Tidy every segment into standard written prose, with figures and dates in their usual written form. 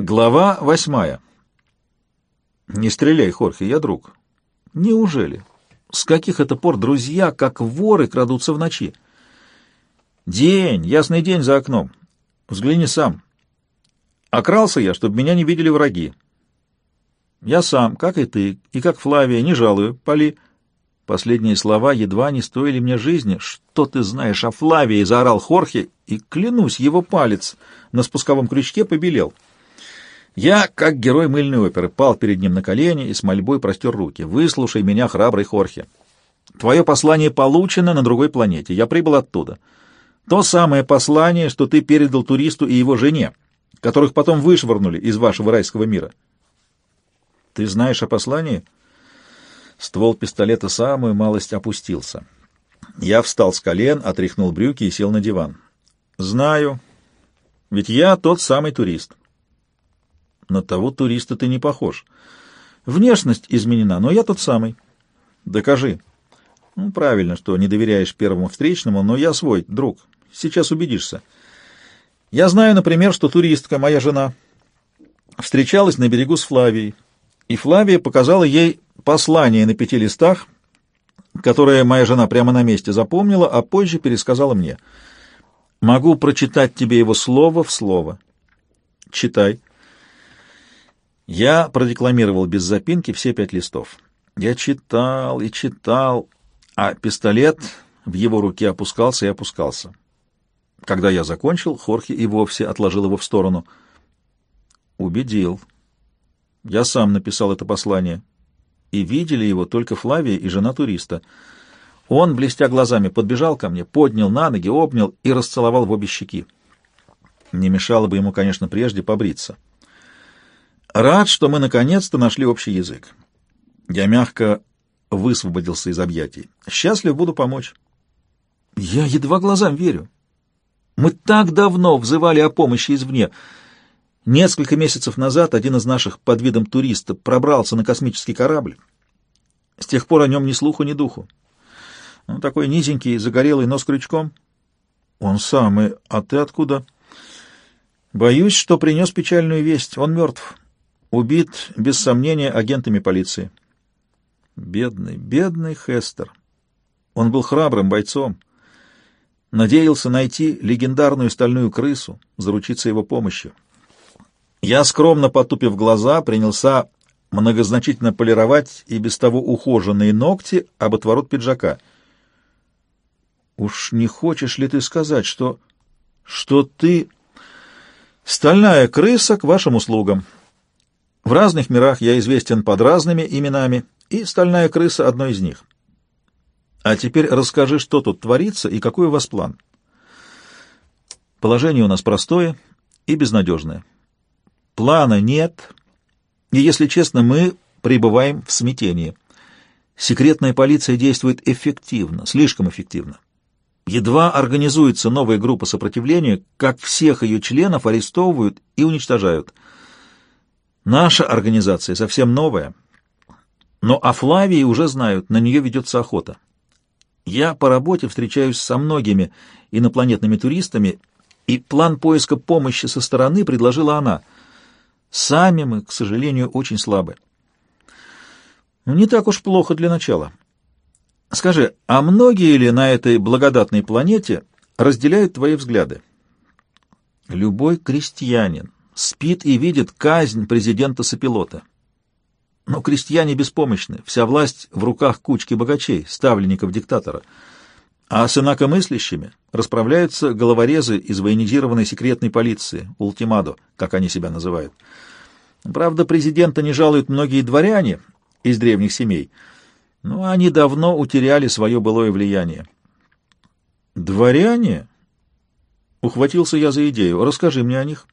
Глава 8. Не стреляй, Хорхе, я друг. Неужели? С каких это пор друзья, как воры, крадутся в ночи? День, ясный день за окном. Взгляни сам. Окрался я, чтобы меня не видели враги. Я сам, как и ты, и как Флавия, не жалую, Поли. Последние слова едва не стоили мне жизни. Что ты знаешь о Флавии? Заорал Хорхе, и, клянусь, его палец на спусковом крючке побелел. Я, как герой мыльной оперы, пал перед ним на колени и с мольбой простер руки. «Выслушай меня, храбрый Хорхе. Твое послание получено на другой планете. Я прибыл оттуда. То самое послание, что ты передал туристу и его жене, которых потом вышвырнули из вашего райского мира». «Ты знаешь о послании?» Ствол пистолета самую малость опустился. Я встал с колен, отряхнул брюки и сел на диван. «Знаю. Ведь я тот самый турист». На того туриста ты не похож. Внешность изменена, но я тот самый. Докажи. Ну, правильно, что не доверяешь первому встречному, но я свой, друг. Сейчас убедишься. Я знаю, например, что туристка, моя жена, встречалась на берегу с Флавией, и Флавия показала ей послание на 5 листах, которое моя жена прямо на месте запомнила, а позже пересказала мне. Могу прочитать тебе его слово в слово. Читай. Я продекламировал без запинки все 5 листов. Я читал и читал, а пистолет в его руке опускался и опускался. Когда я закончил, Хорхе и вовсе отложил его в сторону. Убедил. Я сам написал это послание. И видели его только Флавия и жена туриста. Он, блестя глазами, подбежал ко мне, поднял на ноги, обнял и расцеловал в обе щеки. Не мешало бы ему, конечно, прежде побриться. Рад, что мы наконец-то нашли общий язык. Я мягко высвободился из объятий. Счастлив буду помочь. Я едва глазам верю. Мы так давно взывали о помощи извне. Несколько месяцев назад один из наших под видом туриста пробрался на космический корабль. С тех пор о нем ни слуху, ни духу. Он такой низенький, загорелый, но с крючком. Он самый. А ты откуда? Боюсь, что принес печальную весть. Он мертв. Убит, без сомнения, агентами полиции. Бедный, бедный Хестер. Он был храбрым бойцом. Надеялся найти легендарную стальную крысу, заручиться его помощью. Я, скромно потупив глаза, принялся многозначительно полировать и без того ухоженные ногти об отворот пиджака. Уж не хочешь ли ты сказать, что ты стальная крыса к вашим услугам? В разных мирах я известен под разными именами, и стальная крыса — одно из них. А теперь расскажи, что тут творится и какой у вас план. Положение у нас простое и безнадежное. Плана нет, и, если честно, мы пребываем в смятении. Секретная полиция действует эффективно, слишком эффективно. Едва организуется новая группа сопротивления, как всех ее членов арестовывают и уничтожают. Наша организация совсем новая, но о Флавии уже знают, на нее ведется охота. Я по работе встречаюсь со многими инопланетными туристами, и план поиска помощи со стороны предложила она. Сами мы, к сожалению, очень слабы. Не так уж плохо для начала. Скажи, а многие ли на этой благодатной планете разделяют твои взгляды? Любой крестьянин спит и видит казнь президента-сопилота. Но крестьяне беспомощны, вся власть в руках кучки богачей, ставленников диктатора. А с инакомыслящими расправляются головорезы из военизированной секретной полиции, ультимадо, как они себя называют. Правда, президента не жалуют многие дворяне из древних семей, но они давно утеряли свое былое влияние. «Дворяне?» — ухватился я за идею. «Расскажи мне о них».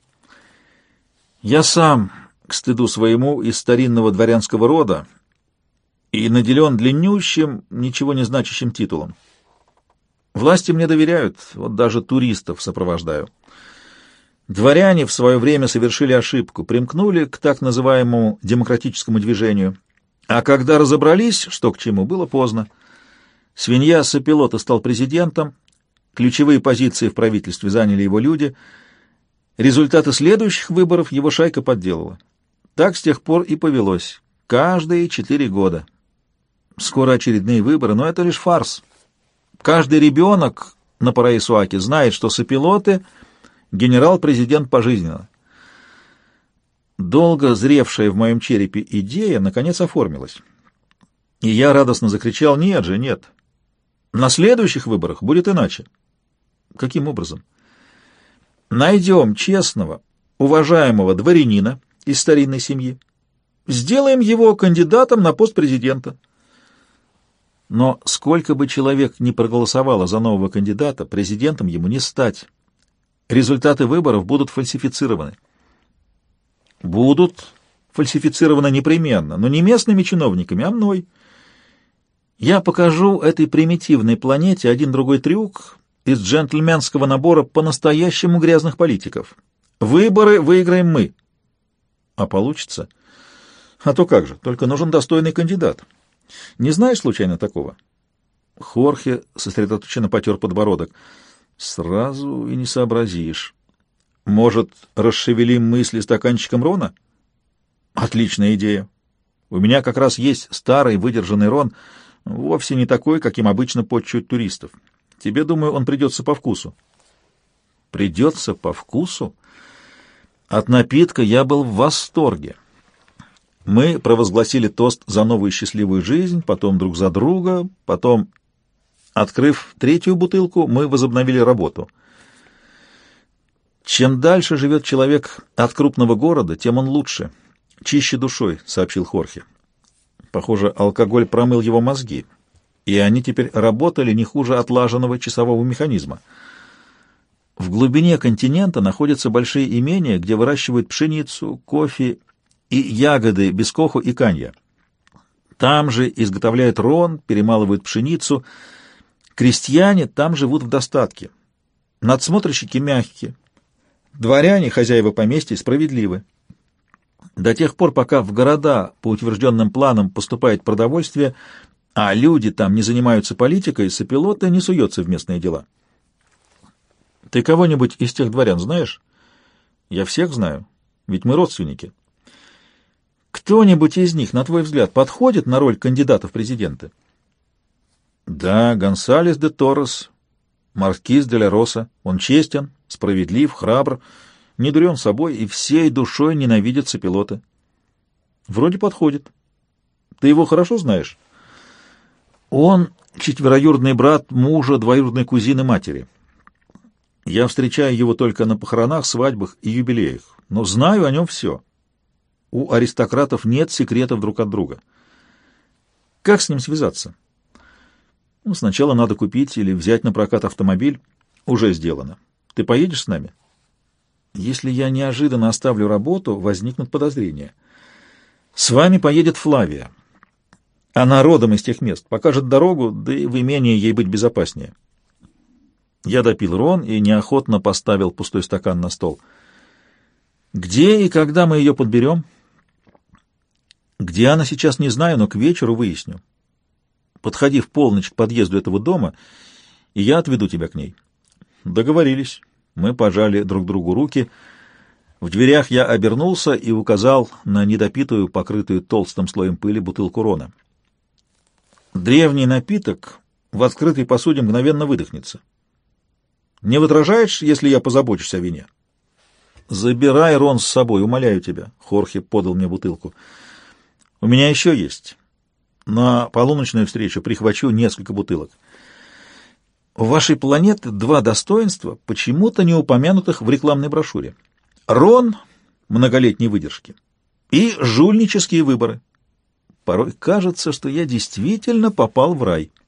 Я сам, к стыду своему, из старинного дворянского рода и наделен длиннющим, ничего не значащим титулом. Власти мне доверяют, вот даже туристов сопровождаю. Дворяне в свое время совершили ошибку, примкнули к так называемому демократическому движению, а когда разобрались, что к чему, было поздно. Свинья Сопилота стал президентом, ключевые позиции в правительстве заняли его люди. Результаты следующих выборов его шайка подделала. Так с тех пор и повелось. Каждые 4 года. Скоро очередные выборы, но это лишь фарс. Каждый ребенок на Параисуаке знает, что сопилоты — генерал-президент пожизненно. Долго зревшая в моем черепе идея наконец оформилась. И я радостно закричал: «Нет же, нет! На следующих выборах будет иначе». Каким образом? Найдем честного, уважаемого дворянина из старинной семьи, сделаем его кандидатом на пост президента. Но сколько бы человек ни проголосовало за нового кандидата, президентом ему не стать. Результаты выборов будут фальсифицированы. Будут фальсифицированы непременно, но не местными чиновниками, а мной. Я покажу этой примитивной планете один другой трюк из джентльменского набора по-настоящему грязных политиков. Выборы выиграем мы. А получится? А то как же, только нужен достойный кандидат. Не знаешь случайно такого? Хорхе сосредоточенно потер подбородок. Сразу и не сообразишь. Может, расшевелим мысли стаканчиком рона? Отличная идея. У меня как раз есть старый выдержанный рон, вовсе не такой, каким обычно почуют туристов. Тебе, думаю, он придется по вкусу. Придется по вкусу? От напитка я был в восторге. Мы провозгласили тост за новую счастливую жизнь, потом друг за друга, потом, открыв 3-ю бутылку, мы возобновили работу. Чем дальше живет человек от крупного города, тем он лучше, чище душой, — сообщил Хорхе. Похоже, алкоголь промыл его мозги, и они теперь работали не хуже отлаженного часового механизма. В глубине континента находятся большие имения, где выращивают пшеницу, кофе и ягоды бискоху и канья. Там же изготовляют рон, перемалывают пшеницу. Крестьяне там живут в достатке. Надсмотрщики мягкие. Дворяне, хозяева поместья, справедливы. До тех пор, пока в города по утвержденным планам поступает продовольствие, а люди там не занимаются политикой, сопилоты не суется в местные дела. Ты кого-нибудь из тех дворян знаешь? Я всех знаю, ведь мы родственники. Кто-нибудь из них, на твой взгляд, подходит на роль кандидата в президенты? Да, Гонсалес де Торрес, маркиз де ля Роса. Он честен, справедлив, храбр, не дурен собой и всей душой ненавидит сопилота. Вроде подходит. Ты его хорошо знаешь? Он четвероюродный брат мужа двоюродной кузины матери. Я встречаю его только на похоронах, свадьбах и юбилеях, но знаю о нем все. У аристократов нет секретов друг от друга. Как с ним связаться? Ну, сначала надо купить или взять на прокат автомобиль. Уже сделано. Ты поедешь с нами? Если я неожиданно оставлю работу, возникнут подозрения. С вами поедет Флавия. Она родом из тех мест, покажет дорогу, да и в имении ей быть безопаснее. Я допил рон и неохотно поставил пустой стакан на стол. Где и когда мы ее подберем? Где она сейчас, не знаю, но к вечеру выясню. Подходи в полночь к подъезду этого дома, и я отведу тебя к ней. Договорились. Мы пожали друг другу руки. В дверях я обернулся и указал на недопитую, покрытую толстым слоем пыли бутылку рона. Древний напиток в открытой посуде мгновенно выдохнется. Не возражаешь, если я позабочусь о вине? Забирай рон с собой, умоляю тебя. Хорхе подал мне бутылку. У меня еще есть. На полуночную встречу прихвачу несколько бутылок. У вашей планеты 2 достоинства, почему-то не упомянутых в рекламной брошюре. Рон многолетней выдержки и жульнические выборы. Порой кажется, что я действительно попал в рай.